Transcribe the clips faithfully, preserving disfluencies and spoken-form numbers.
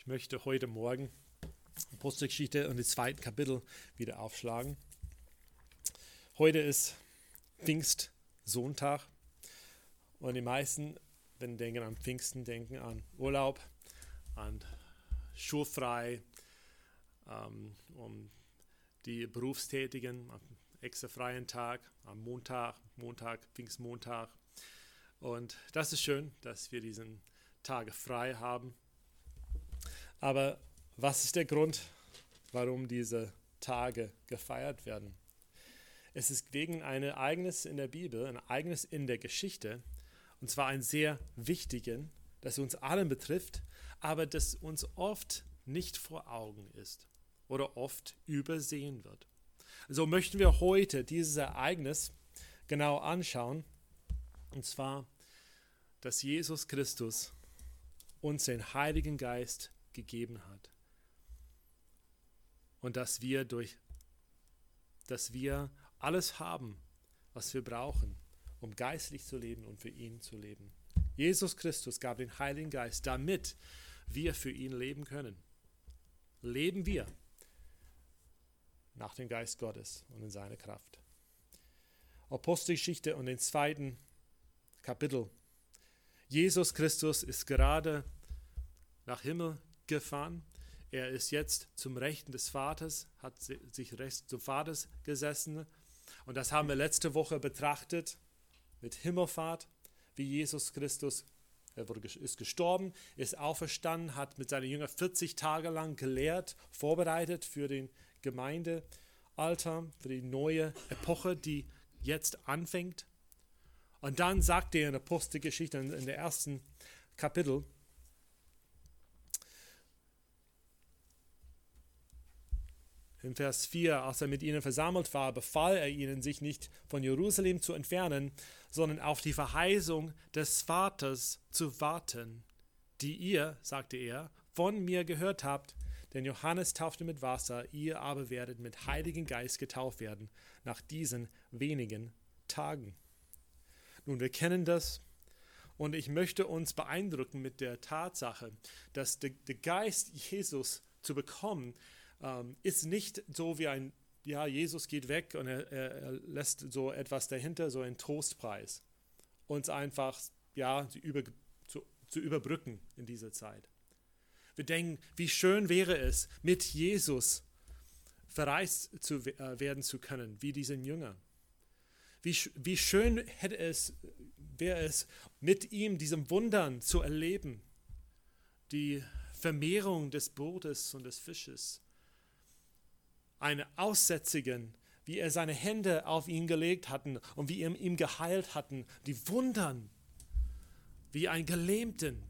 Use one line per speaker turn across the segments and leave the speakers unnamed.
Ich möchte heute Morgen Apostelgeschichte und das zweite Kapitel wieder aufschlagen. Heute ist Pfingstsonntag und die meisten, wenn sie denken an Pfingsten, denken an Urlaub, an schulfrei, ähm, um die Berufstätigen, am extra freien Tag, am Montag, Montag, Pfingstmontag. Und das ist schön, dass wir diesen Tage frei haben. Aber was ist der Grund, warum diese Tage gefeiert werden? Es ist wegen einem Ereignis in der Bibel, ein Ereignis in der Geschichte, und zwar ein sehr wichtigen, das uns allen betrifft, aber das uns oft nicht vor Augen ist oder oft übersehen wird. So möchten wir heute dieses Ereignis genau anschauen, und zwar, dass Jesus Christus uns den Heiligen Geist gegeben hat und dass wir durch, dass wir alles haben, was wir brauchen, um geistlich zu leben und für ihn zu leben. Jesus Christus gab den Heiligen Geist, damit wir für ihn leben können. Leben wir nach dem Geist Gottes und in seiner Kraft. Apostelgeschichte und den zweiten Kapitel. Jesus Christus ist gerade nach Himmel gefahren. Er ist jetzt zum Rechten des Vaters, hat sich rechts zum Vaters gesessen. Und das haben wir letzte Woche betrachtet mit Himmelfahrt, wie Jesus Christus, er wurde, ist gestorben, ist auferstanden, hat mit seinen Jüngern vierzig Tage lang gelehrt, vorbereitet für den Gemeindealter, für die neue Epoche, die jetzt anfängt. Und dann sagt er in der Apostelgeschichte, in der ersten Kapitel, in Vers vier, als er mit ihnen versammelt war, befahl er ihnen, sich nicht von Jerusalem zu entfernen, sondern auf die Verheißung des Vaters zu warten, die ihr, sagte er, von mir gehört habt. Denn Johannes taufte mit Wasser, ihr aber werdet mit Heiligen Geist getauft werden, nach diesen wenigen Tagen. Nun, wir kennen das und ich möchte uns beeindrucken mit der Tatsache, dass der, der Geist Jesus zu bekommen, ähm, ist nicht so wie ein, ja, Jesus geht weg und er, er, er lässt so etwas dahinter, so einen Trostpreis, uns einfach, ja, zu, über, zu, zu überbrücken in dieser Zeit. Wir denken, wie schön wäre es, mit Jesus verreist zu äh, werden zu können, wie diesen Jünger. Wie, wie schön hätte es, wäre es, mit ihm diesem Wundern zu erleben. Die Vermehrung des Brotes und des Fisches. Einen Aussätzigen, wie er seine Hände auf ihn gelegt hatten und wie er ihm geheilt hatten. Die Wundern, wie ein Gelähmten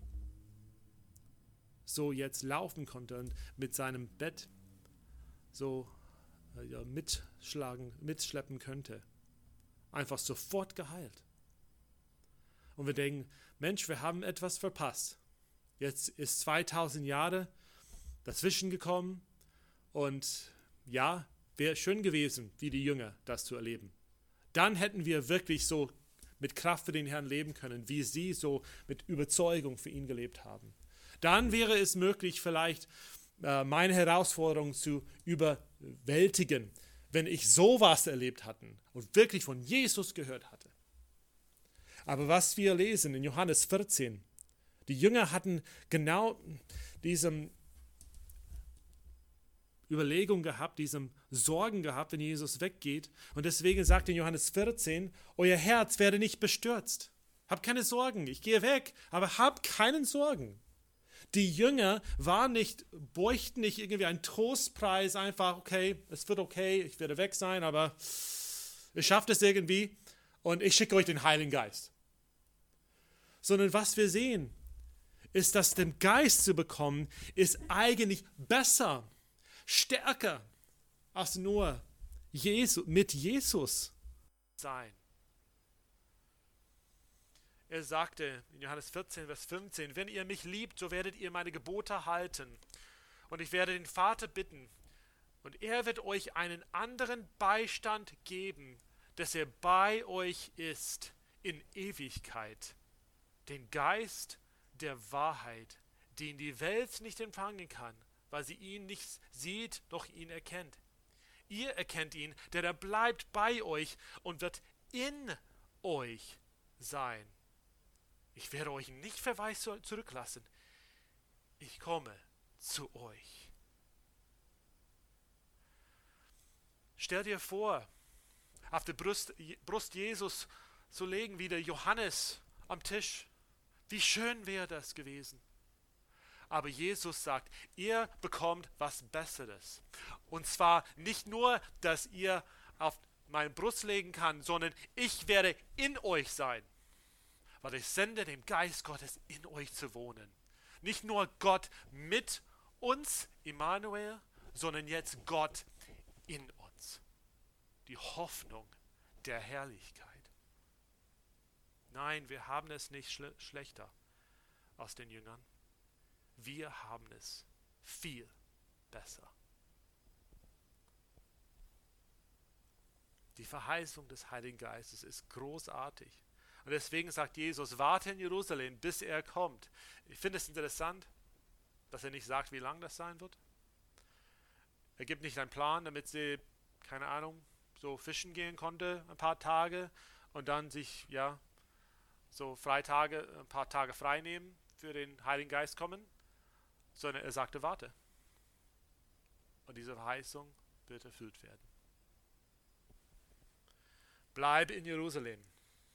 so jetzt laufen konnte und mit seinem Bett so ja, mitschlagen, mitschleppen könnte. Einfach sofort geheilt. Und wir denken, Mensch, wir haben etwas verpasst. Jetzt ist zweitausend Jahre dazwischen gekommen und ja, wäre schön gewesen, wie die Jünger das zu erleben. Dann hätten wir wirklich so mit Kraft für den Herrn leben können, wie sie so mit Überzeugung für ihn gelebt haben. Dann wäre es möglich, vielleicht äh, meine Herausforderung zu überwältigen, wenn ich sowas erlebt hatte und wirklich von Jesus gehört hatte. Aber was wir lesen in Johannes vierzehn, die Jünger hatten genau diese Überlegung gehabt, diesem Sorgen gehabt, wenn Jesus weggeht. Und deswegen sagt in Johannes vierzehn, euer Herz werde nicht bestürzt. Habt keine Sorgen, ich gehe weg, aber habt keinen Sorgen. Die Jünger waren nicht, bräuchten nicht irgendwie einen Trostpreis, einfach, okay, es wird okay, ich werde weg sein, aber ihr schafft es irgendwie und ich schicke euch den Heiligen Geist. Sondern was wir sehen, ist, dass den Geist zu bekommen, ist eigentlich besser, stärker, als nur Jesus, mit Jesus sein. Er sagte in Johannes vierzehn, Vers fünfzehn, wenn ihr mich liebt, so werdet ihr meine Gebote halten. Und ich werde den Vater bitten, und er wird euch einen anderen Beistand geben, dass er bei euch ist in Ewigkeit. Den Geist der Wahrheit, den die Welt nicht empfangen kann, weil sie ihn nicht sieht, noch ihn erkennt. Ihr erkennt ihn, denn er bleibt bei euch und wird in euch sein. Ich werde euch nicht verweist zurücklassen. Ich komme zu euch. Stell dir vor, auf die Brust, Brust Jesus zu legen, wie der Johannes am Tisch. Wie schön wäre das gewesen. Aber Jesus sagt, ihr bekommt was Besseres. Und zwar nicht nur, dass ihr auf meine Brust legen kann, sondern ich werde in euch sein. Weil ich sende den Geist Gottes in euch zu wohnen. Nicht nur Gott mit uns, Immanuel, sondern jetzt Gott in uns. Die Hoffnung der Herrlichkeit. Nein, wir haben es nicht schle- schlechter als den Jüngern. Wir haben es viel besser. Die Verheißung des Heiligen Geistes ist großartig. Und deswegen sagt Jesus, warte in Jerusalem, bis er kommt. Ich finde es interessant, dass er nicht sagt, wie lang das sein wird. Er gibt nicht einen Plan, damit sie, keine Ahnung, so fischen gehen konnte, ein paar Tage und dann sich, ja, so Freitage, ein paar Tage frei nehmen, für den Heiligen Geist kommen, sondern er sagte, warte. Und diese Verheißung wird erfüllt werden. Bleibe in Jerusalem.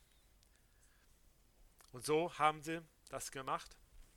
Und so haben sie das gemacht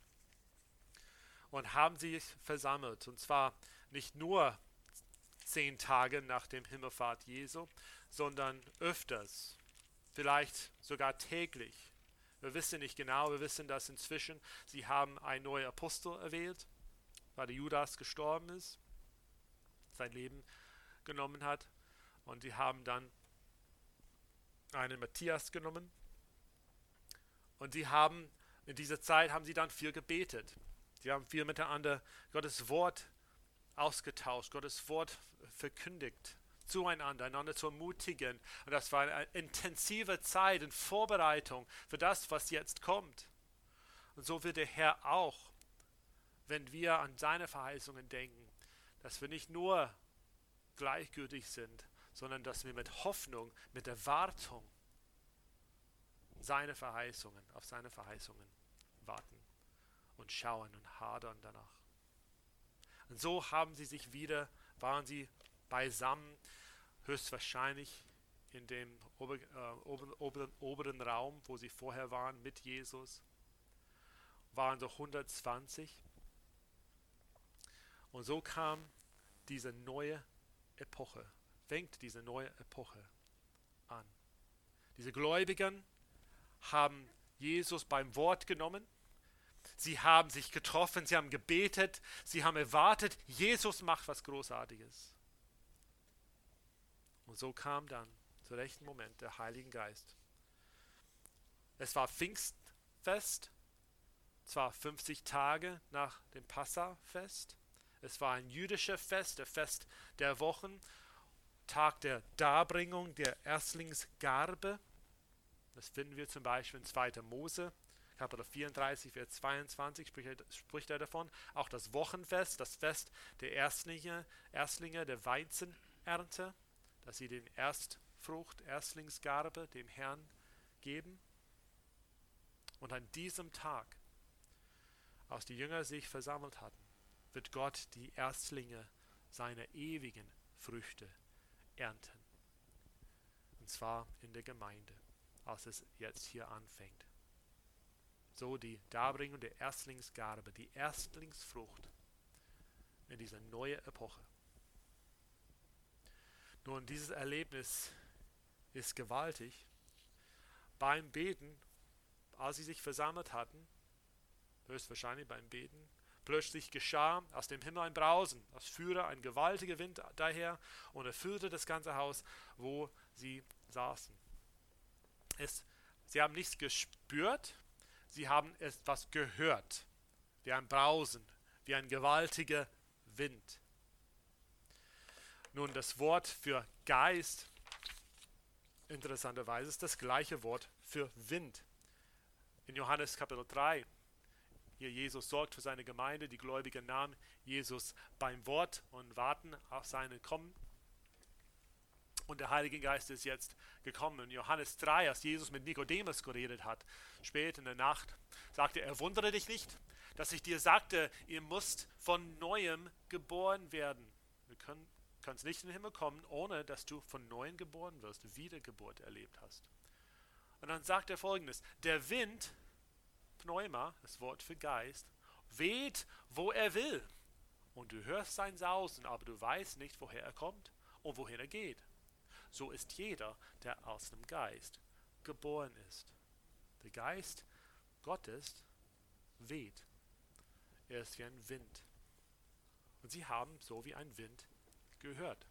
und haben sich versammelt. Und zwar nicht nur zehn Tage nach dem Himmelfahrt Jesu, sondern öfters, vielleicht sogar täglich. Wir wissen nicht genau, wir wissen, dass inzwischen sie haben einen neuen Apostel erwählt, weil der Judas gestorben ist, sein Leben genommen hat. Und sie haben dann einen Matthias genommen. Und sie haben, in dieser Zeit haben sie dann viel gebetet. Sie haben viel miteinander Gottes Wort ausgetauscht, Gottes Wort verkündigt, zueinander, einander zu ermutigen. Und das war eine intensive Zeit in Vorbereitung für das, was jetzt kommt. Und so wird der Herr auch, wenn wir an seine Verheißungen denken, dass wir nicht nur gleichgültig sind, sondern dass wir mit Hoffnung, mit Erwartung seine Verheißungen, auf seine Verheißungen warten und schauen und hadern danach. Und so haben sie sich wieder, waren sie beisammen, höchstwahrscheinlich in dem ober, äh, ober, oberen, oberen Raum, wo sie vorher waren mit Jesus, waren so hundertzwanzig. Und so kam diese neue Epoche, fängt diese neue Epoche an. Diese Gläubigen haben Jesus beim Wort genommen. Sie haben sich getroffen, sie haben gebetet, sie haben erwartet, Jesus macht was Großartiges. Und so kam dann zum rechten Moment der Heilige Geist. Es war Pfingstfest, zwar fünfzig Tage nach dem Passafest. Es war ein jüdischer Fest, der Fest der Wochen, Tag der Darbringung der Erstlingsgarbe. Das finden wir zum Beispiel in zweiter Mose, Kapitel vierunddreißig, Vers zweiundzwanzig, spricht er, spricht er davon. Auch das Wochenfest, das Fest der Erstlinge, Erstlinge der Weizenernte, dass sie den Erstfrucht, Erstlingsgarbe dem Herrn geben. Und an diesem Tag, als die Jünger sich versammelt hatten, wird Gott die Erstlinge seiner ewigen Früchte ernten. Und zwar in der Gemeinde, als es jetzt hier anfängt. So die Darbringung der Erstlingsgarbe, die Erstlingsfrucht in dieser neuen Epoche. Nun, dieses Erlebnis ist gewaltig. Beim Beten, als sie sich versammelt hatten, höchstwahrscheinlich beim Beten, plötzlich geschah aus dem Himmel ein Brausen, als führe ein gewaltiger Wind daher und erfüllte das ganze Haus, wo sie saßen. Es, sie haben nichts gespürt, sie haben etwas gehört, wie ein Brausen, wie ein gewaltiger Wind. Nun, das Wort für Geist, interessanterweise, ist das gleiche Wort für Wind. In Johannes Kapitel drei, Hier Jesus sorgt für seine Gemeinde, die Gläubigen nahmen Jesus beim Wort und warten auf seine Kommen. Und der Heilige Geist ist jetzt gekommen. In Johannes drei, als Jesus mit Nikodemus geredet hat, spät in der Nacht, sagte er, wundere dich nicht, dass ich dir sagte, ihr müsst von Neuem geboren werden. Du können, kannst nicht in den Himmel kommen, ohne dass du von Neuem geboren wirst, Wiedergeburt erlebt hast. Und dann sagt er Folgendes, der Wind, Pneuma, das Wort für Geist, weht, wo er will. Und du hörst sein Sausen, aber du weißt nicht, woher er kommt und wohin er geht. So ist jeder, der aus dem Geist geboren ist. Der Geist Gottes weht. Er ist wie ein Wind. Und sie haben so wie ein Wind gehört.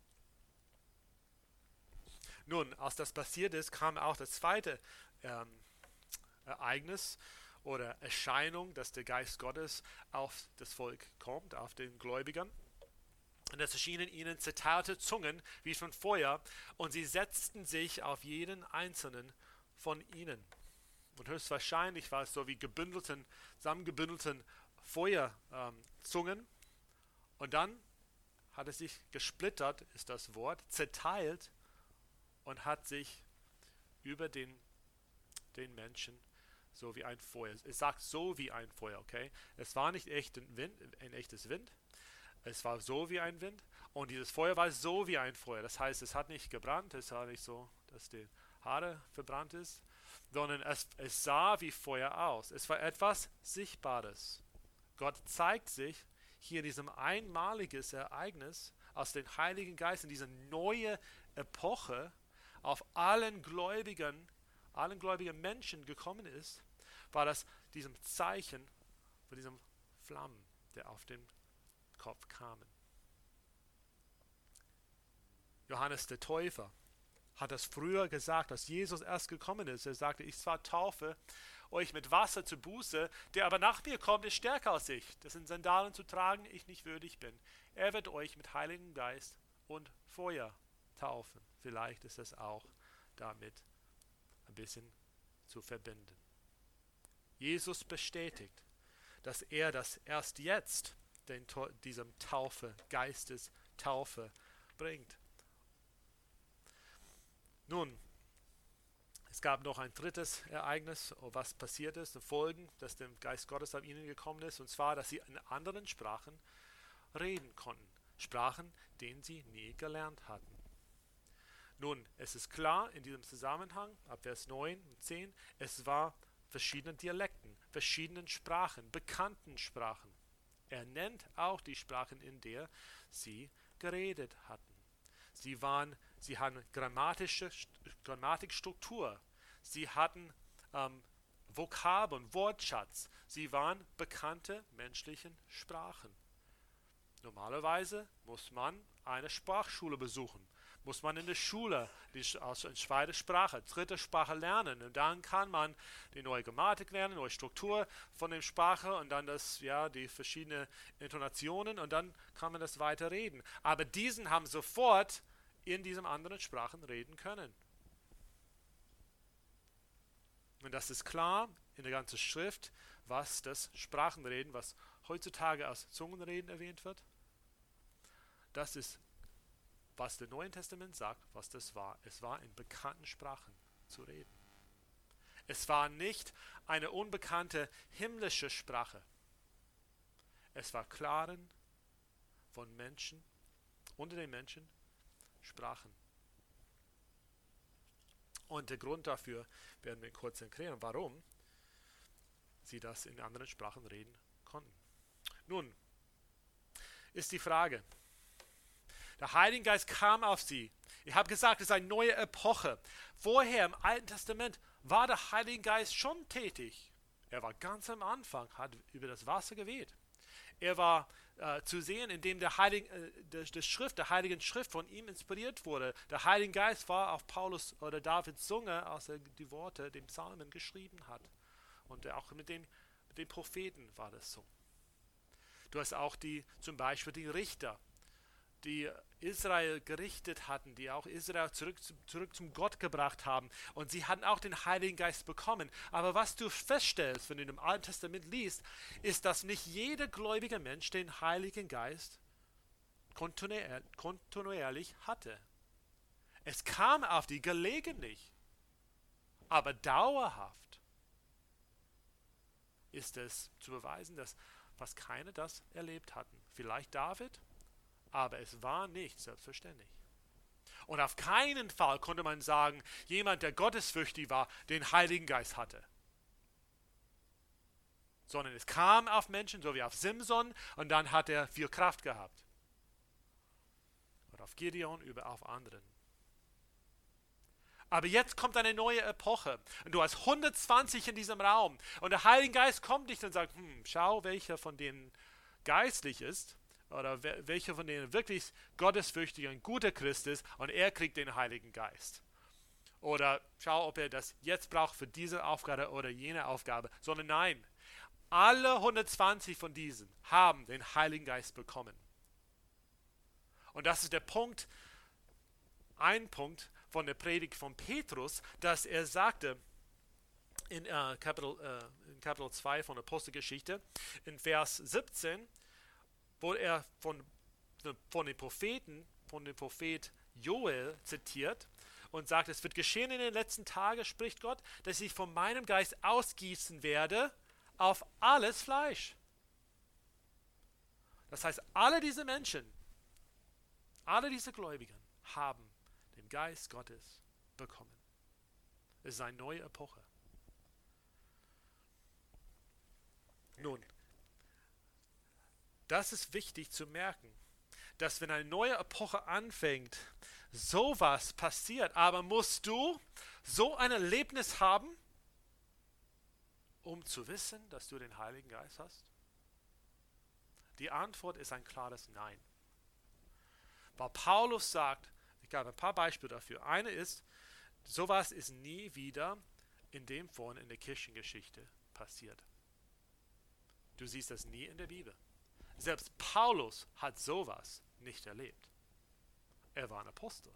Nun, als das passiert ist, kam auch das zweite ähm, Ereignis oder Erscheinung, dass der Geist Gottes auf das Volk kommt, auf den Gläubigern. Und es erschienen ihnen zerteilte Zungen wie von Feuer, und sie setzten sich auf jeden einzelnen von ihnen. Und höchstwahrscheinlich war es so wie gebündelten, zusammengebündelten Feuerzungen. Ähm, und dann hat es sich gesplittert, ist das Wort, zerteilt und hat sich über den, den Menschen so wie ein Feuer. Es sagt so wie ein Feuer, okay? Es war nicht echt ein, Wind, ein echtes Wind. Es war so wie ein Wind und dieses Feuer war so wie ein Feuer. Das heißt, es hat nicht gebrannt, es war nicht so, dass die Haare verbrannt ist, sondern es, es sah wie Feuer aus. Es war etwas Sichtbares. Gott zeigt sich hier in diesem einmaliges Ereignis, als den Heiligen Geist in diese neue Epoche auf allen Gläubigen, allen gläubigen Menschen gekommen ist, war das diesem Zeichen von diesem Flammen, der auf dem Kopf kamen. Johannes der Täufer hat das früher gesagt, als Jesus erst gekommen ist. Er sagte, ich zwar taufe euch mit Wasser zur Buße, der aber nach mir kommt, ist stärker als ich, dessen Sandalen zu tragen ich nicht würdig bin. Er wird euch mit Heiligem Geist und Feuer taufen. Vielleicht ist es auch damit ein bisschen zu verbinden. Jesus bestätigt, dass er das erst jetzt den, diesem Taufe, Geistes Taufe bringt. Nun, es gab noch ein drittes Ereignis, was passiert ist, Folgen, dass der Geist Gottes auf ihnen gekommen ist, und zwar, dass sie in anderen Sprachen reden konnten. Sprachen, denen sie nie gelernt hatten. Nun, es ist klar in diesem Zusammenhang, ab Vers neun und zehn, es war verschiedenen Dialekten, verschiedenen Sprachen, bekannten Sprachen. Er nennt auch die Sprachen, in der sie geredet hatten. Sie waren, sie hatten grammatische Grammatikstruktur. Sie hatten ähm, Vokabeln, Wortschatz. Sie waren bekannte menschliche Sprachen. Normalerweise muss man eine Sprachschule besuchen. Muss man in der Schule die, also eine zweite Sprache, dritte Sprache lernen. Und dann kann man die neue Grammatik lernen, neue Struktur von der Sprache und dann das, ja, die verschiedenen Intonationen, und dann kann man das weiter reden. Aber diesen haben sofort in diesen anderen Sprachen reden können. Und das ist klar in der ganzen Schrift, was das Sprachenreden, was heutzutage als Zungenreden erwähnt wird. Das ist, was das Neue Testament sagt, was das war. Es war in bekannten Sprachen zu reden. Es war nicht eine unbekannte himmlische Sprache. Es war klaren, von Menschen, unter den Menschen, Sprachen. Und der Grund dafür werden wir kurz erklären, warum sie das in anderen Sprachen reden konnten. Nun ist die Frage, der Heilige Geist kam auf sie. Ich habe gesagt, es ist eine neue Epoche. Vorher im Alten Testament war der Heilige Geist schon tätig. Er war ganz am Anfang, hat über das Wasser geweht. Er war äh, zu sehen, indem der Heilige, äh, der, der Schrift, der Heiligen Schrift von ihm inspiriert wurde. Der Heilige Geist war auf Paulus oder Davids Zunge, als er die Worte, den Psalmen geschrieben hat. Und auch mit, dem, mit den Propheten war das so. Du hast auch die, zum Beispiel die Richter, die Israel gerichtet hatten, die auch Israel zurück, zurück zum Gott gebracht haben. Und sie hatten auch den Heiligen Geist bekommen. Aber was du feststellst, wenn du im Alten Testament liest, ist, dass nicht jeder gläubige Mensch den Heiligen Geist kontinuär, kontinuierlich hatte. Es kam auf die gelegentlich, aber dauerhaft ist es zu beweisen, dass fast keine das erlebt hatten. Vielleicht David, aber es war nicht selbstverständlich. Und auf keinen Fall konnte man sagen, jemand, der gottesfürchtig war, den Heiligen Geist hatte. Sondern es kam auf Menschen, so wie auf Simson, und dann hat er viel Kraft gehabt. Oder auf Gideon, über auf anderen. Aber jetzt kommt eine neue Epoche und du hast hundertzwanzig in diesem Raum und der Heilige Geist kommt nicht und sagt, hm, schau, welcher von denen geistlich ist oder welcher von denen wirklich gottesfürchtig und guter Christ ist und er kriegt den Heiligen Geist. Oder schau, ob er das jetzt braucht für diese Aufgabe oder jene Aufgabe, sondern nein, alle hundertzwanzig von diesen haben den Heiligen Geist bekommen. Und das ist der Punkt, ein Punkt, von der Predigt von Petrus, dass er sagte in, äh, Kapitel, äh, in Kapitel zwei von der Apostelgeschichte, in Vers siebzehn, wo er von, von den Propheten, von dem Prophet Joel zitiert und sagt, es wird geschehen in den letzten Tagen, spricht Gott, dass ich von meinem Geist ausgießen werde auf alles Fleisch. Das heißt, alle diese Menschen, alle diese Gläubigen haben den Geist Gottes bekommen. Es ist eine neue Epoche. Nun, das ist wichtig zu merken, dass wenn eine neue Epoche anfängt, sowas passiert. Aber musst du so ein Erlebnis haben, um zu wissen, dass du den Heiligen Geist hast? Die Antwort ist ein klares Nein. Weil Paulus sagt, ich gebe ein paar Beispiele dafür. Eine ist, sowas ist nie wieder in dem Form in der Kirchengeschichte passiert. Du siehst das nie in der Bibel. Selbst Paulus hat sowas nicht erlebt. Er war ein Apostel.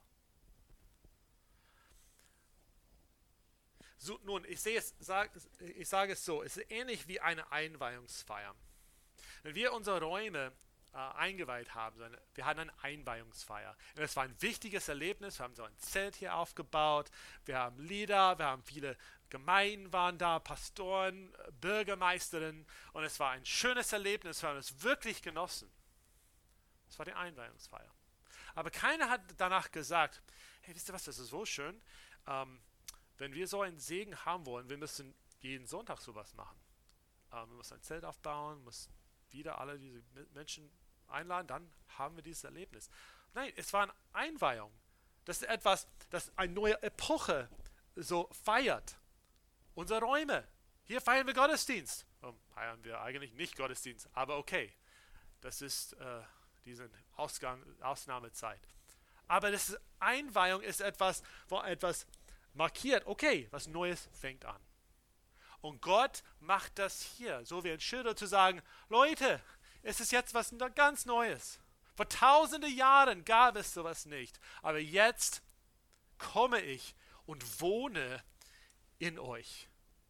So, nun, ich, sehe es, sag, ich sage es so, es ist ähnlich wie eine Einweihungsfeier. Wenn wir unsere Räume äh, eingeweiht haben, so eine, wir hatten eine Einweihungsfeier. Und es war ein wichtiges Erlebnis, wir haben so ein Zelt hier aufgebaut, wir haben Lieder, wir haben viele Gemeinden waren da, Pastoren, Bürgermeisterinnen und es war ein schönes Erlebnis, wir haben es wirklich genossen. Das war die Einweihungsfeier. Aber keiner hat danach gesagt, hey, wisst ihr was, das ist so schön, ähm, wenn wir so einen Segen haben wollen, wir müssen jeden Sonntag sowas machen. Ähm, wir müssen ein Zelt aufbauen, müssen wieder alle diese Menschen einladen, dann haben wir dieses Erlebnis. Nein, es war eine Einweihung. Das ist etwas, das eine neue Epoche so feiert. Unsere Räume. Hier feiern wir Gottesdienst. Oh, feiern wir eigentlich nicht Gottesdienst, aber okay. Das ist äh, diese Ausgang, Ausnahmezeit. Aber das ist, Einweihung ist etwas, wo etwas markiert, okay, was Neues fängt an. Und Gott macht das hier, so wie ein Schilder zu sagen, Leute, es ist jetzt was ganz Neues. Vor tausende Jahren gab es sowas nicht. Aber jetzt komme ich und wohne in euch.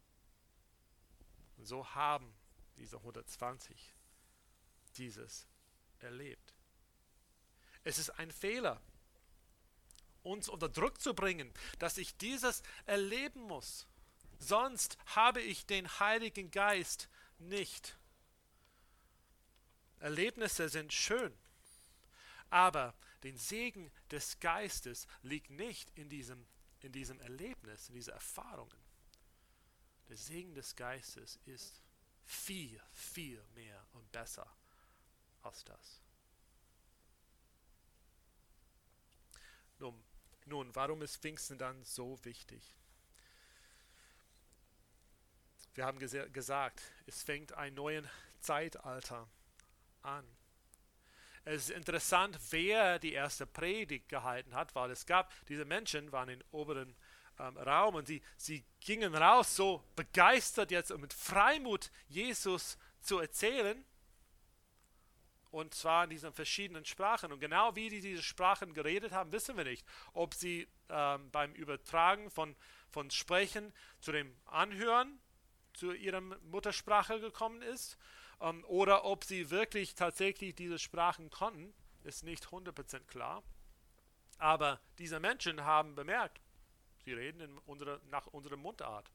Und so haben diese hundertzwanzig dieses erlebt. Es ist ein Fehler, uns unter Druck zu bringen, dass ich dieses erleben muss. Sonst habe ich den Heiligen Geist nicht. Erlebnisse sind schön, aber den Segen des Geistes liegt nicht in diesem, in diesem Erlebnis, in diesen Erfahrungen. Der Segen des Geistes ist viel, viel mehr und besser als das. Nun, nun, warum ist Pfingsten dann so wichtig? Wir haben ges- gesagt, es fängt ein neues Zeitalter an. Es ist interessant, wer die erste Predigt gehalten hat, weil es gab, diese Menschen waren im oberen ähm, Raum und sie, sie gingen raus so begeistert jetzt und mit Freimut Jesus zu erzählen. Und zwar in diesen verschiedenen Sprachen. Und genau wie die diese Sprachen geredet haben, wissen wir nicht. Ob sie ähm, beim Übertragen von, von Sprechen zu dem Anhören, zu ihrem Muttersprache gekommen ist, ähm, oder ob sie wirklich tatsächlich diese Sprachen konnten, ist nicht hundert Prozent klar. Aber diese Menschen haben bemerkt, sie reden in unsere, nach unserer Mundart.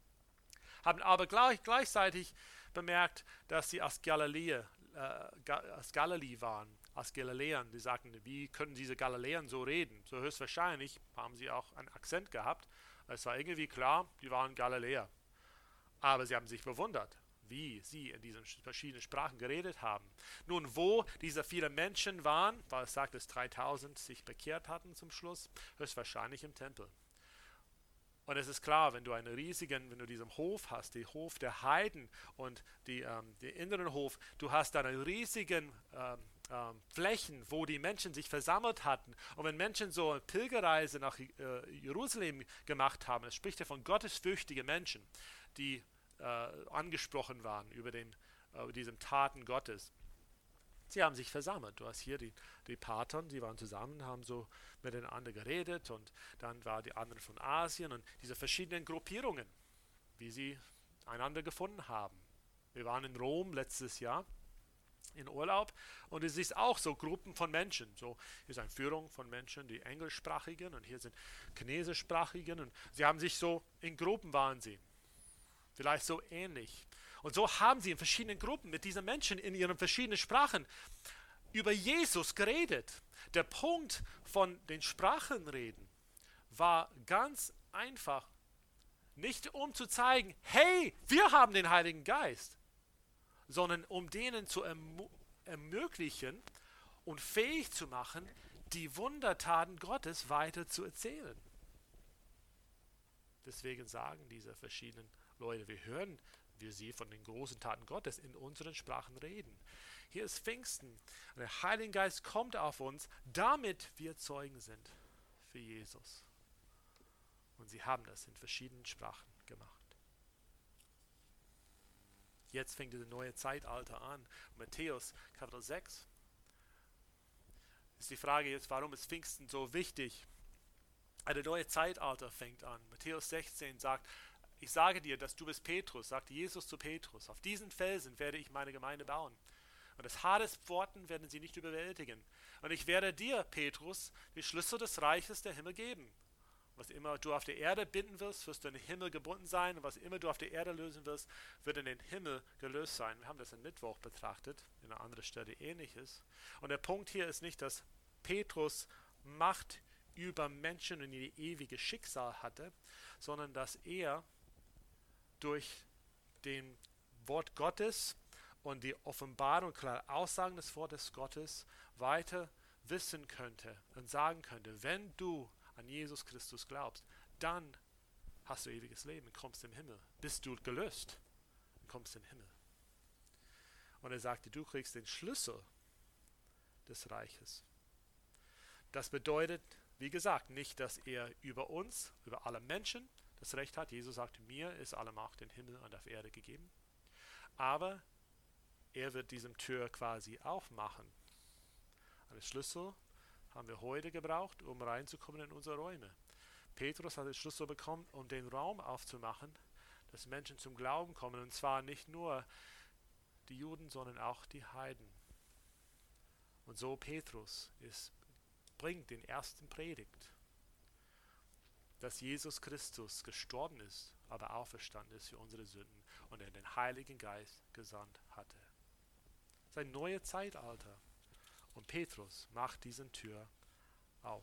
Haben aber gleich, gleichzeitig bemerkt, dass sie aus Galiläa, äh, aus Galiläa waren, aus Galiläern. Die sagten, wie können diese Galiläer so reden? So höchstwahrscheinlich haben sie auch einen Akzent gehabt. Es war irgendwie klar, die waren Galiläer. Aber sie haben sich bewundert, wie sie in diesen verschiedenen Sprachen geredet haben. Nun, wo diese vielen Menschen waren, weil es sagt, dass dreitausend sich bekehrt hatten zum Schluss, höchstwahrscheinlich im Tempel. Und es ist klar, wenn du einen riesigen, wenn du diesen Hof hast, den Hof der Heiden und die, ähm, den inneren Hof, du hast dann einen riesigen ähm, ähm, Flächen, wo die Menschen sich versammelt hatten. Und wenn Menschen so eine Pilgerreise nach äh, Jerusalem gemacht haben, es spricht ja von gottesfürchtigen Menschen, die äh, angesprochen waren über den, äh, diesen Taten Gottes. Sie haben sich versammelt. Du hast hier die, die Patern, die waren zusammen, haben so miteinander geredet und dann waren die anderen von Asien und diese verschiedenen Gruppierungen, wie sie einander gefunden haben. Wir waren in Rom letztes Jahr in Urlaub und es ist auch so Gruppen von Menschen. So, hier ist eine Führung von Menschen, die englischsprachigen und hier sind chinesischsprachigen und sie haben sich so, in Gruppen waren sie. Vielleicht so ähnlich. Und so haben sie in verschiedenen Gruppen mit diesen Menschen in ihren verschiedenen Sprachen über Jesus geredet. Der Punkt von den Sprachenreden war ganz einfach. Nicht um zu zeigen, hey, wir haben den Heiligen Geist, sondern um denen zu erm- ermöglichen und fähig zu machen, die Wundertaten Gottes weiter zu erzählen. Deswegen sagen diese verschiedenen Leute, wir hören, wie sie von den großen Taten Gottes in unseren Sprachen reden. Hier ist Pfingsten. Und der Heilige Geist kommt auf uns, damit wir Zeugen sind für Jesus. Und sie haben das in verschiedenen Sprachen gemacht. Jetzt fängt dieses neue Zeitalter an. Matthäus Kapitel sechs. Ist die Frage jetzt, warum ist Pfingsten so wichtig? Ein neues Zeitalter fängt an. Matthäus sechzehn sagt, ich sage dir, dass du bist Petrus, sagte Jesus zu Petrus. Auf diesen Felsen werde ich meine Gemeinde bauen. Und das Haar des Pforten werden sie nicht überwältigen. Und ich werde dir, Petrus, die Schlüssel des Reiches der Himmel geben. Was immer du auf der Erde binden wirst, wirst du in den Himmel gebunden sein. Und was immer du auf der Erde lösen wirst, wird in den Himmel gelöst sein. Wir haben das am Mittwoch betrachtet, in einer anderen Stelle Ähnliches. Und der Punkt hier ist nicht, dass Petrus Macht über Menschen und ihr ewiges Schicksal hatte, sondern dass er durch den Wort Gottes und die Offenbarung, klare Aussagen des Wortes Gottes weiter wissen könnte und sagen könnte, wenn du an Jesus Christus glaubst, dann hast du ewiges Leben und kommst im Himmel. Bist du gelöst und kommst im Himmel. Und er sagte, du kriegst den Schlüssel des Reiches. Das bedeutet, wie gesagt, nicht, dass er über uns, über alle Menschen das Recht hat. Jesus sagte, mir ist alle Macht im Himmel und auf Erde gegeben. Aber er wird diesem Tür quasi aufmachen. Einen Schlüssel haben wir heute gebraucht, um reinzukommen in unsere Räume. Petrus hat den Schlüssel bekommen, um den Raum aufzumachen, dass Menschen zum Glauben kommen. Und zwar nicht nur die Juden, sondern auch die Heiden. Und so Petrus ist, bringt den ersten Predigt, dass Jesus Christus gestorben ist, aber auferstanden ist für unsere Sünden und er den Heiligen Geist gesandt hatte. Sein neues Zeitalter. Und Petrus macht diese Tür auf.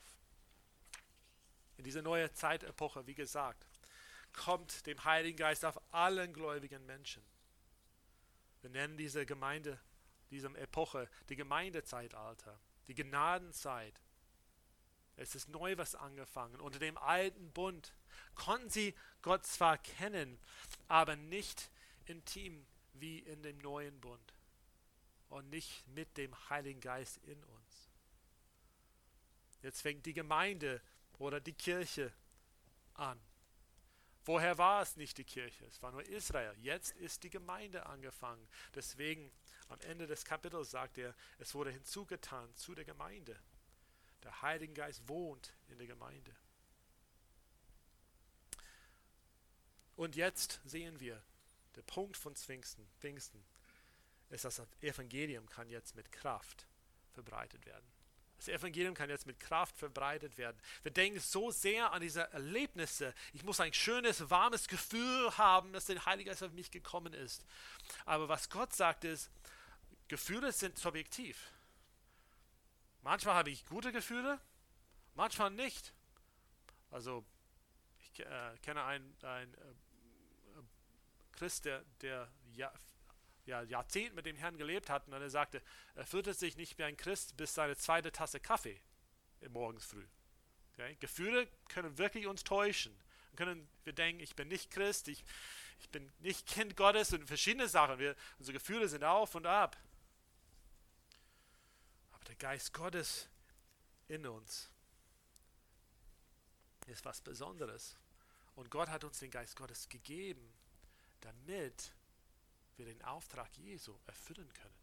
In diese neue Zeitepoche, wie gesagt, kommt dem Heiligen Geist auf allen gläubigen Menschen. Wir nennen diese Gemeinde, diese Epoche, die Gemeindezeitalter, die Gnadenzeit. Es ist neu was angefangen. Unter dem alten Bund konnten sie Gott zwar kennen, aber nicht intim wie in dem neuen Bund und nicht mit dem Heiligen Geist in uns. Jetzt fängt die Gemeinde oder die Kirche an. Vorher war es nicht die Kirche, es war nur Israel. Jetzt ist die Gemeinde angefangen. Deswegen am Ende des Kapitels sagt er, es wurde hinzugetan zu der Gemeinde. Der Heilige Geist wohnt in der Gemeinde. Und jetzt sehen wir, der Punkt von Pfingsten, Pfingsten ist, dass das Evangelium kann jetzt mit Kraft verbreitet werden. Das Evangelium kann jetzt mit Kraft verbreitet werden. Wir denken so sehr an diese Erlebnisse. Ich muss ein schönes, warmes Gefühl haben, dass der Heilige Geist auf mich gekommen ist. Aber was Gott sagt ist, Gefühle sind subjektiv. Manchmal habe ich gute Gefühle, manchmal nicht. Also ich äh, kenne einen, einen äh, Christ, der, der ja, ja, Jahrzehnte mit dem Herrn gelebt hat, und er sagte, er fühlte sich nicht wie ein Christ bis seine zweite Tasse Kaffee morgens früh. Okay? Gefühle können wirklich uns täuschen. Wir können wir denken, ich bin nicht Christ, ich, ich bin nicht Kind Gottes und verschiedene Sachen. Wir, unsere Gefühle sind auf und ab. Aber der Geist Gottes in uns ist was Besonderes. Und Gott hat uns den Geist Gottes gegeben, damit wir den Auftrag Jesu erfüllen können.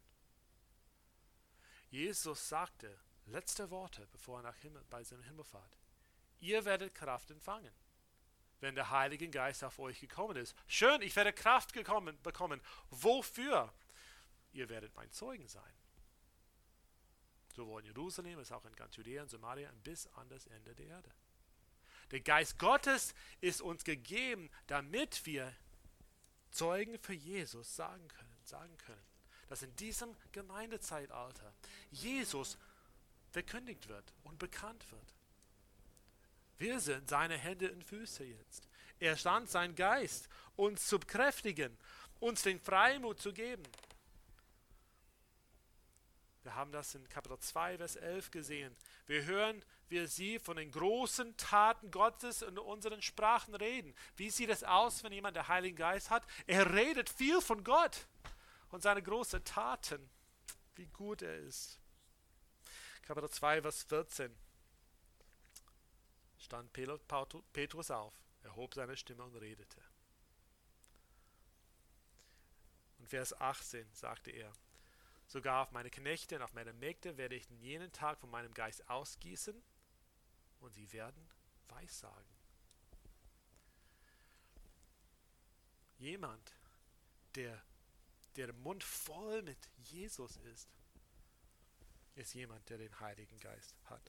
Jesus sagte, letzte Worte, bevor er nach Himmel, bei seiner Himmelfahrt, ihr werdet Kraft empfangen, wenn der Heilige Geist auf euch gekommen ist. Schön, ich werde Kraft gekommen, bekommen. Wofür? Ihr werdet mein Zeugen sein. Sowohl in Jerusalem als auch in ganz Judäa und Samaria bis an das Ende der Erde. Der Geist Gottes ist uns gegeben, damit wir Zeugen für Jesus sagen können, sagen können, dass in diesem Gemeindezeitalter Jesus verkündigt wird und bekannt wird. Wir sind seine Hände und Füße jetzt. Er stand sein Geist, uns zu kräftigen, uns den Freimut zu geben. Wir haben das in Kapitel zwei, Vers elf gesehen. Wir hören, wie sie von den großen Taten Gottes in unseren Sprachen reden. Wie sieht es aus, wenn jemand den Heiligen Geist hat? Er redet viel von Gott und seine großen Taten, wie gut er ist. Kapitel zwei, Vers vierzehn. Stand Petrus auf, erhob seine Stimme und redete. Und Vers achtzehn sagte er, sogar auf meine Knechte und auf meine Mägde werde ich in jenen Tag von meinem Geist ausgießen und sie werden Weissagen. Jemand, der der Mund voll mit Jesus ist, ist jemand, der den Heiligen Geist hat.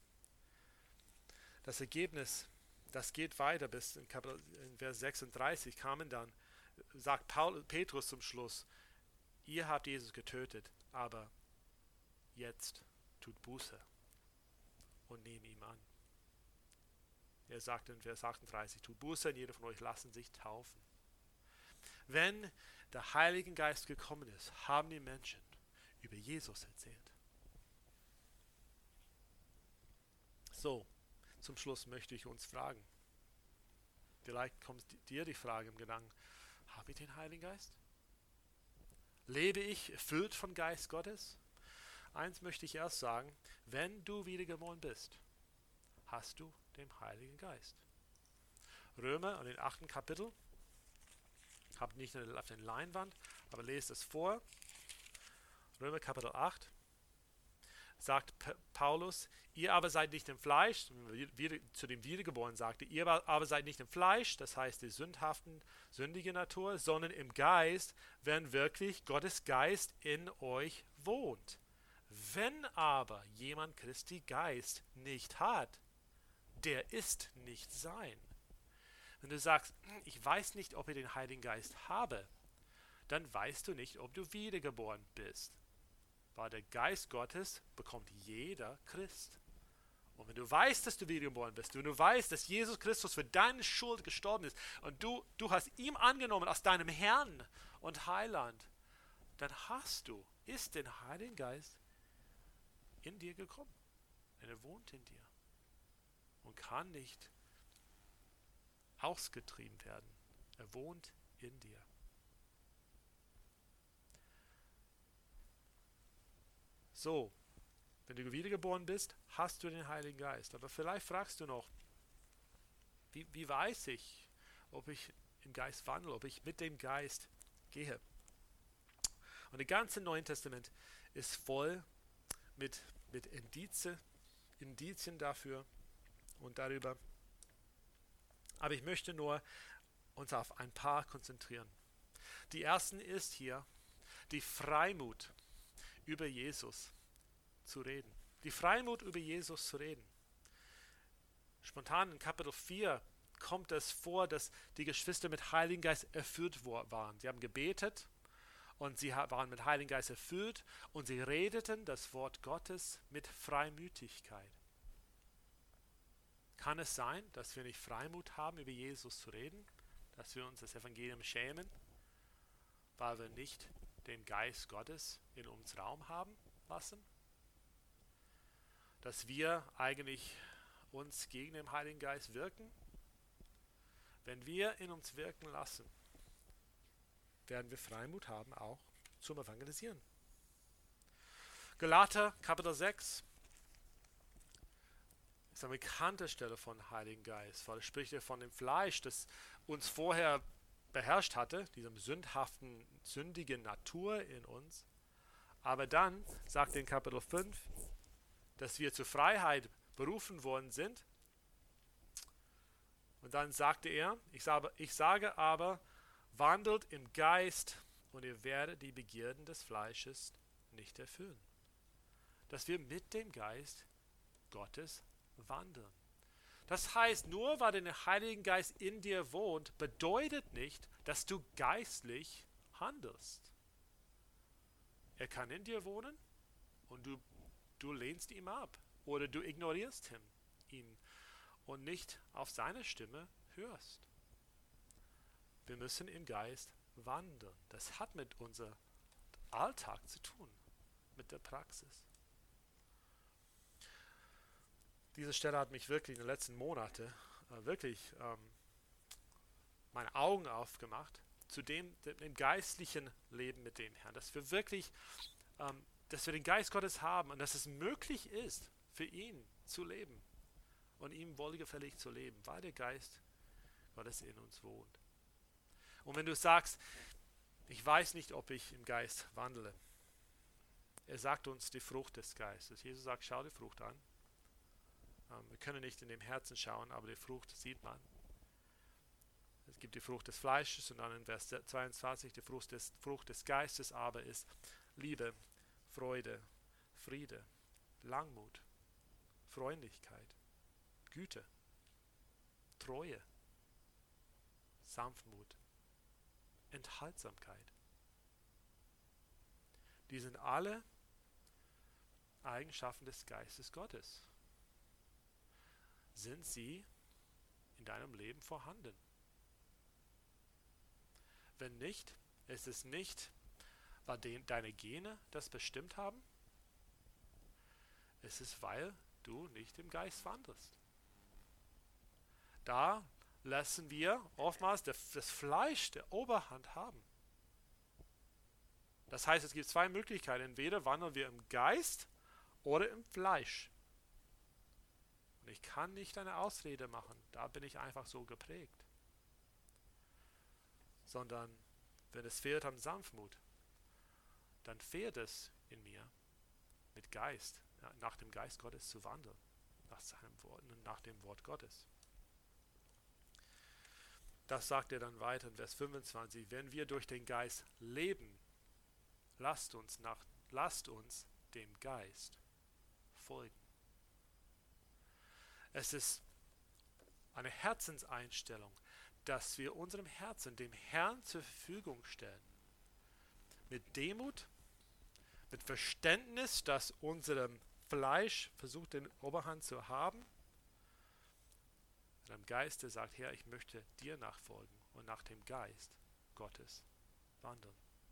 Das Ergebnis, das geht weiter bis in, Kapitel, in Vers sechsunddreißig, kamen dann, sagt Paul, Petrus zum Schluss, ihr habt Jesus getötet, aber jetzt tut Buße und nehmt ihn an. Er sagt in Vers achtunddreißig, tut Buße und jeder von euch lassen sich taufen. Wenn der Heilige Geist gekommen ist, haben die Menschen über Jesus erzählt. So, zum Schluss möchte ich uns fragen. Vielleicht kommt dir die Frage im Gedanken, habe ich den Heiligen Geist? Lebe ich erfüllt vom Geist Gottes? Eins möchte ich erst sagen, wenn du wiedergeboren bist, hast du den Heiligen Geist. Römer, in den achten Kapitel, habt nicht auf der Leinwand, aber lest es vor. Römer Kapitel acht, sagt P- Paulus, ihr aber seid nicht im Fleisch, wieder, zu dem Wiedergeborenen sagte, ihr aber seid nicht im Fleisch, das heißt die sündhaften, sündige Natur, sondern im Geist, wenn wirklich Gottes Geist in euch wohnt. Wenn aber jemand Christi Geist nicht hat, der ist nicht sein. Wenn du sagst, ich weiß nicht, ob ich den Heiligen Geist habe, dann weißt du nicht, ob du wiedergeboren bist. Weil der Geist Gottes bekommt jeder Christ. Und wenn du weißt, dass du wiedergeboren bist, wenn du weißt, dass Jesus Christus für deine Schuld gestorben ist und du, du hast ihn angenommen als deinem Herrn und Heiland, dann hast du, ist der Heilige Geist in dir gekommen. Und er wohnt in dir und kann nicht ausgetrieben werden. Er wohnt in dir. So, wenn du wiedergeboren bist, hast du den Heiligen Geist. Aber vielleicht fragst du noch, wie, wie weiß ich, ob ich im Geist wandle, ob ich mit dem Geist gehe. Und das ganze Neue Testament ist voll mit, mit Indizien, Indizien dafür und darüber. Aber ich möchte nur uns auf ein paar konzentrieren. Die ersten ist hier die Freimut, über Jesus zu reden. Die Freimut, über Jesus zu reden. Spontan in Kapitel vier kommt es vor, dass die Geschwister mit Heiligen Geist erfüllt waren. Sie haben gebetet und sie waren mit Heiligen Geist erfüllt und sie redeten das Wort Gottes mit Freimütigkeit. Kann es sein, dass wir nicht Freimut haben, über Jesus zu reden? Dass wir uns das Evangelium schämen, weil wir nicht den Geist Gottes in uns Raum haben lassen? Dass wir eigentlich uns gegen den Heiligen Geist wirken? Wenn wir in uns wirken lassen, werden wir Freimut haben, auch zum Evangelisieren. Galater, Kapitel sechs, ist eine bekannte Stelle von Heiligen Geist, weil es spricht ja von dem Fleisch, das uns vorher beherrscht hatte, diesem sündhaften, sündigen Natur in uns. Aber dann sagt er in Kapitel fünf, dass wir zur Freiheit berufen worden sind. Und dann sagte er, ich sage, ich sage aber, wandelt im Geist und ihr werdet die Begierden des Fleisches nicht erfüllen. Dass wir mit dem Geist Gottes wandeln. Das heißt, nur weil der Heilige Geist in dir wohnt, bedeutet nicht, dass du geistlich handelst. Er kann in dir wohnen und du, du lehnst ihm ab oder du ignorierst ihn, ihn und nicht auf seine Stimme hörst. Wir müssen im Geist wandeln. Das hat mit unserem Alltag zu tun, mit der Praxis. Diese Stelle hat mich wirklich in den letzten Monaten äh, wirklich ähm, meine Augen aufgemacht zu dem, dem geistlichen Leben mit dem Herrn. Dass wir wirklich, ähm, dass wir den Geist Gottes haben und dass es möglich ist, für ihn zu leben und ihm wohlgefällig zu leben, weil der Geist Gottes in uns wohnt. Und wenn du sagst, ich weiß nicht, ob ich im Geist wandle, er sagt uns die Frucht des Geistes. Jesus sagt, schau die Frucht an. Wir können nicht in dem Herzen schauen, aber die Frucht sieht man. Es gibt die Frucht des Fleisches und dann in Vers zweiundzwanzig die Frucht des, Frucht des Geistes aber ist Liebe, Freude, Friede, Langmut, Freundlichkeit, Güte, Treue, Sanftmut, Enthaltsamkeit. Die sind alle Eigenschaften des Geistes Gottes. Sind sie in deinem Leben vorhanden? Wenn nicht, ist es nicht, weil de- deine Gene das bestimmt haben. Es ist, weil du nicht im Geist wandelst. Da lassen wir oftmals das Fleisch der Oberhand haben. Das heißt, es gibt zwei Möglichkeiten. Entweder wandeln wir im Geist oder im Fleisch. Und ich kann nicht eine Ausrede machen. Da bin ich einfach so geprägt. Sondern wenn es fehlt an Sanftmut, dann fehlt es in mir, mit Geist, ja, nach dem Geist Gottes zu wandeln. Nach seinem Wort, nach dem Wort Gottes. Das sagt er dann weiter in Vers fünfundzwanzig. Wenn wir durch den Geist leben, lasst uns, nach, lasst uns dem Geist folgen. Es ist eine Herzenseinstellung, dass wir unserem Herzen dem Herrn zur Verfügung stellen. Mit Demut, mit Verständnis, dass unserem Fleisch versucht, den Oberhand zu haben. Und am Geiste sagt, Herr, ich möchte dir nachfolgen und nach dem Geist Gottes wandeln.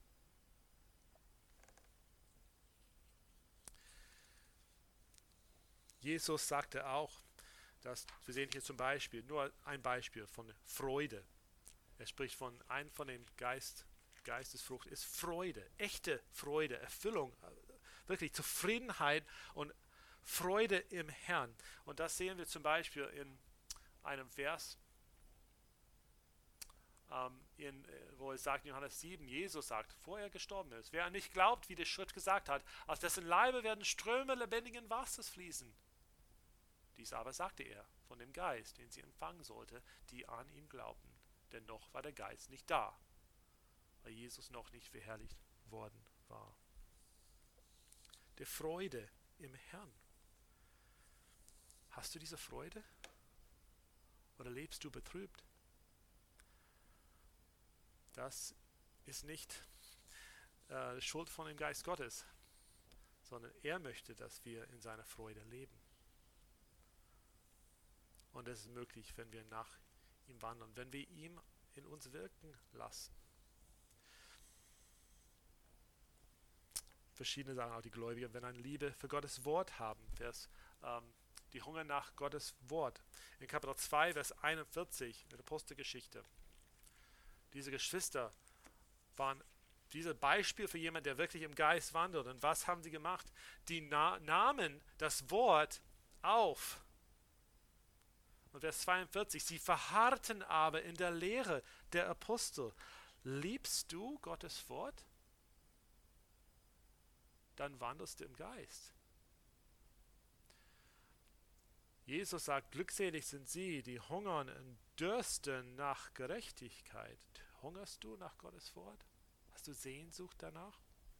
Jesus sagte auch, dass, wir sehen hier zum Beispiel, nur ein Beispiel von Freude. Er spricht von, ein von dem Geist, Geistesfrucht ist Freude, echte Freude, Erfüllung, wirklich Zufriedenheit und Freude im Herrn. Und das sehen wir zum Beispiel in einem Vers, ähm, in, wo es sagt in Johannes sieben, Jesus sagt, bevor er gestorben ist, wer nicht glaubt, wie die Schrift gesagt hat, aus dessen Leibe werden Ströme lebendigen Wassers fließen. Dies aber sagte er von dem Geist, den sie empfangen sollte, die an ihn glaubten. Denn noch war der Geist nicht da, weil Jesus noch nicht verherrlicht worden war. Die Freude im Herrn. Hast du diese Freude? Oder lebst du betrübt? Das ist nicht äh, Schuld von dem Geist Gottes, sondern er möchte, dass wir in seiner Freude leben. Und das ist möglich, wenn wir nach ihm wandern, wenn wir ihm in uns wirken lassen. Verschiedene sagen auch die Gläubigen, wenn eine Liebe für Gottes Wort haben, Vers, ähm, die Hunger nach Gottes Wort. In Kapitel zwei, Vers einundvierzig, in der Apostelgeschichte. Diese Geschwister waren dieses Beispiel für jemanden, der wirklich im Geist wandelt. Und was haben sie gemacht? Die na- nahmen das Wort auf. Und Vers zweiundvierzig, sie verharrten aber in der Lehre der Apostel. Liebst du Gottes Wort? Dann wandelst du im Geist. Jesus sagt, glückselig sind sie, die hungern und dürsten nach Gerechtigkeit. Hungerst du nach Gottes Wort? Hast du Sehnsucht danach?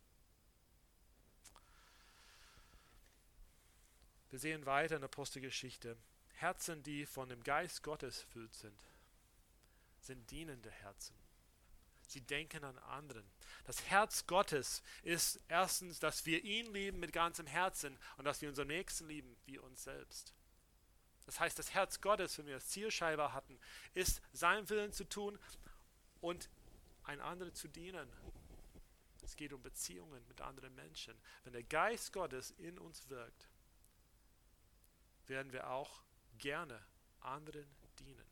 Wir sehen weiter in der Apostelgeschichte. Herzen, die von dem Geist Gottes erfüllt sind, sind dienende Herzen. Sie denken an anderen. Das Herz Gottes ist erstens, dass wir ihn lieben mit ganzem Herzen und dass wir unseren Nächsten lieben wie uns selbst. Das heißt, das Herz Gottes, wenn wir das Zielscheibe hatten, ist, seinen Willen zu tun und ein anderer zu dienen. Es geht um Beziehungen mit anderen Menschen. Wenn der Geist Gottes in uns wirkt, werden wir auch gerne anderen dienen.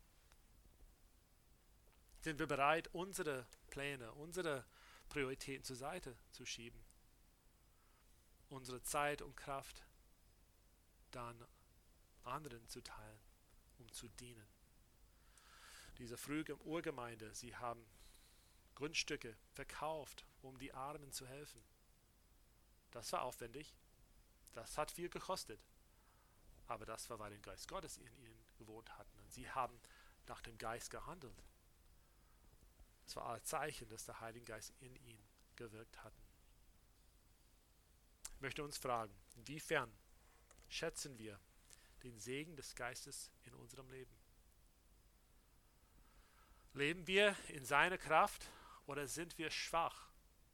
Sind wir bereit, unsere Pläne, unsere Prioritäten zur Seite zu schieben? Unsere Zeit und Kraft dann anderen zu teilen, um zu dienen. Diese frühe Urgemeinde, sie haben Grundstücke verkauft, um die Armen zu helfen. Das war aufwendig, das hat viel gekostet, aber das war, weil der Geist Gottes in ihnen gewohnt hatten. Und sie haben nach dem Geist gehandelt. Es war ein Zeichen, dass der Heilige Geist in ihnen gewirkt hat. Ich möchte uns fragen, inwiefern schätzen wir den Segen des Geistes in unserem Leben? Leben wir in seiner Kraft oder sind wir schwach?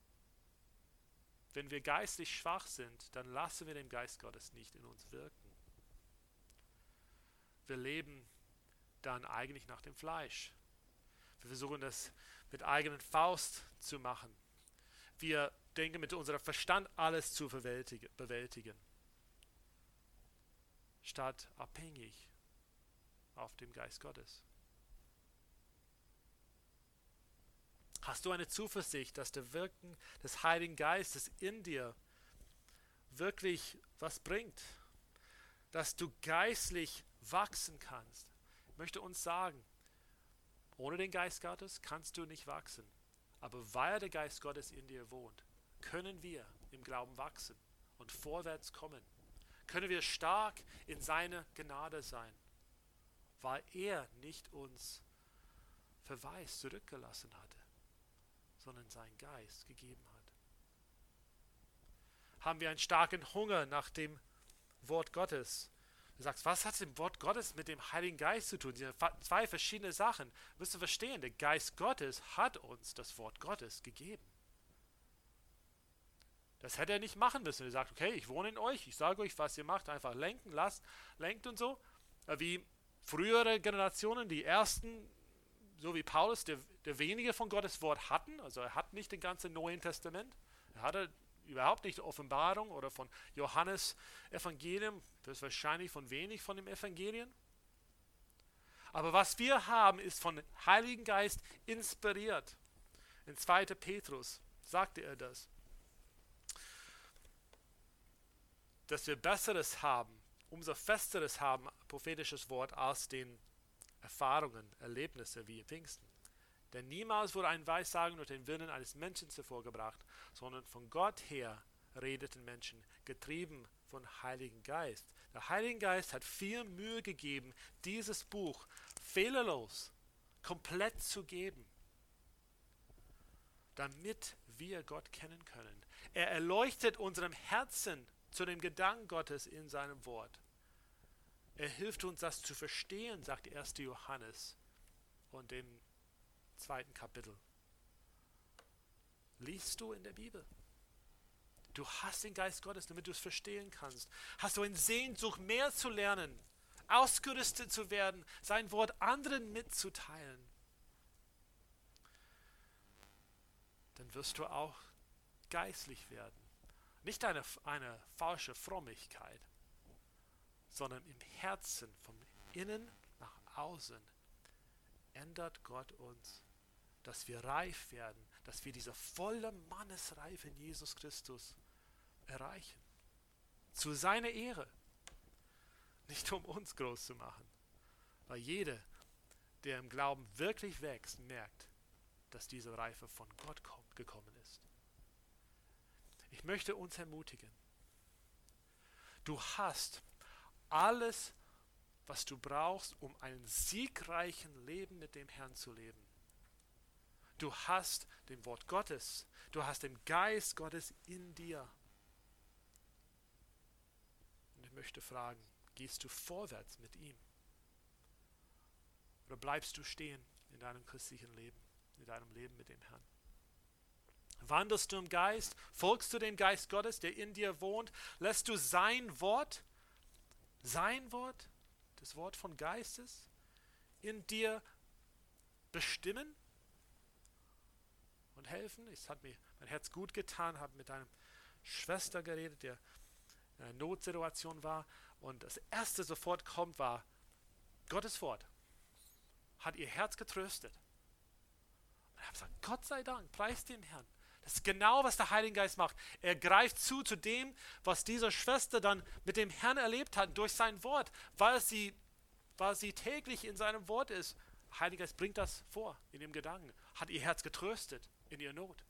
Wenn wir geistlich schwach sind, dann lassen wir den Geist Gottes nicht in uns wirken. Wir leben dann eigentlich nach dem Fleisch. Wir versuchen das mit eigenen Faust zu machen. Wir denken mit unserem Verstand alles zu bewältigen, statt abhängig auf dem Geist Gottes. Hast du eine Zuversicht, dass der Wirken des Heiligen Geistes in dir wirklich was bringt? Dass du geistlich wachsen kannst? Ich möchte uns sagen, ohne den Geist Gottes kannst du nicht wachsen. Aber weil der Geist Gottes in dir wohnt, können wir im Glauben wachsen und vorwärts kommen. Können wir stark in seiner Gnade sein, weil er nicht uns verwaist zurückgelassen hatte, sondern seinen Geist gegeben hat. Haben wir einen starken Hunger nach dem Wort Gottes? Du sagst, was hat dem Wort Gottes mit dem Heiligen Geist zu tun? Das sind zwei verschiedene Sachen. Müsst ihr verstehen, der Geist Gottes hat uns das Wort Gottes gegeben. Das hätte er nicht machen müssen. Er sagt, okay, ich wohne in euch, ich sage euch, was ihr macht, einfach lenken, lasst, lenkt und so. Wie frühere Generationen, die ersten, so wie Paulus, der, der weniger von Gottes Wort hatten, also er hat nicht das ganze Neue Testament, er hatte überhaupt nicht Offenbarung oder von Johannes Evangelium, das ist wahrscheinlich von wenig von dem Evangelien. Aber was wir haben, ist von Heiligen Geist inspiriert. In zweiter Petrus sagte er das, dass wir Besseres haben, umso Festeres haben, prophetisches Wort, als den Erfahrungen, Erlebnisse wie Pfingsten. Denn niemals wurde ein Weissagen durch den Willen eines Menschen hervorgebracht, sondern von Gott her redeten Menschen, getrieben von Heiligen Geist. Der Heilige Geist hat viel Mühe gegeben, dieses Buch fehlerlos, komplett zu geben, damit wir Gott kennen können. Er erleuchtet unserem Herzen zu dem Gedanken Gottes in seinem Wort. Er hilft uns, das zu verstehen, sagt erster Johannes und dem zweiten Kapitel. Liest du in der Bibel? Du hast den Geist Gottes, damit du es verstehen kannst. Hast du eine Sehnsucht, mehr zu lernen, ausgerüstet zu werden, sein Wort anderen mitzuteilen? Dann wirst du auch geistlich werden. Nicht eine, eine falsche Frömmigkeit, sondern im Herzen, vom Innen nach außen, ändert Gott uns, dass wir reif werden, dass wir diese volle Mannesreife in Jesus Christus erreichen. Zu seiner Ehre. Nicht um uns groß zu machen. Weil jeder, der im Glauben wirklich wächst, merkt, dass diese Reife von Gott kommt, gekommen ist. Ich möchte uns ermutigen. Du hast alles, was du brauchst, um ein siegreiches Leben mit dem Herrn zu leben. Du hast dem Wort Gottes, du hast den Geist Gottes in dir. Und ich möchte fragen, gehst du vorwärts mit ihm? Oder bleibst du stehen in deinem christlichen Leben, in deinem Leben mit dem Herrn? Wandelst du im Geist? Folgst du dem Geist Gottes, der in dir wohnt? Lässt du sein Wort, sein Wort, das Wort von Geistes, in dir bestimmen und helfen? Es hat mir mein Herz gut getan, habe mit einer Schwester geredet, der in einer Notsituation war. Und das erste sofort kommt, war Gottes Wort. Hat ihr Herz getröstet. Und ich habe gesagt, Gott sei Dank, preis dem Herrn. Das ist genau, was der Heilige Geist macht. Er greift zu, zu dem, was diese Schwester dann mit dem Herrn erlebt hat, durch sein Wort, weil sie, weil sie täglich in seinem Wort ist. Der Heilige Geist bringt das vor, in dem Gedanken. Hat ihr Herz getröstet, in ihrer Not.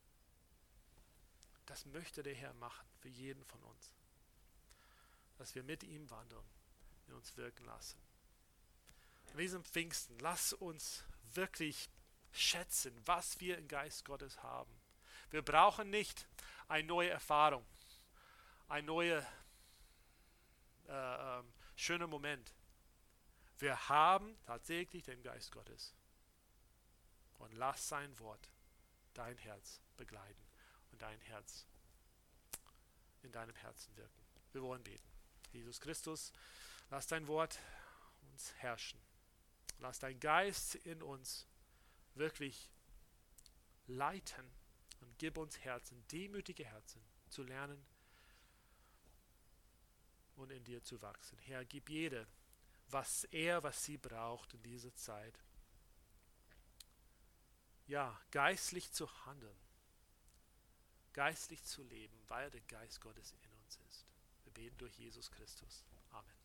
Das möchte der Herr machen, für jeden von uns. Dass wir mit ihm wandeln, in uns wirken lassen. In diesem Pfingsten, lass uns wirklich schätzen, was wir im Geist Gottes haben. Wir brauchen nicht eine neue Erfahrung, ein neuer äh, äh, schöner Moment. Wir haben tatsächlich den Geist Gottes. Und lass sein Wort dein Herz begleiten und dein Herz in deinem Herzen wirken. Wir wollen beten. Jesus Christus, lass dein Wort uns herrschen. Lass dein Geist in uns wirklich leiten und gib uns Herzen, demütige Herzen, zu lernen und in dir zu wachsen. Herr, gib jede, was er, was sie braucht in dieser Zeit. Ja, geistlich zu handeln, geistlich zu leben, weil der Geist Gottes in uns ist. Wir beten durch Jesus Christus. Amen.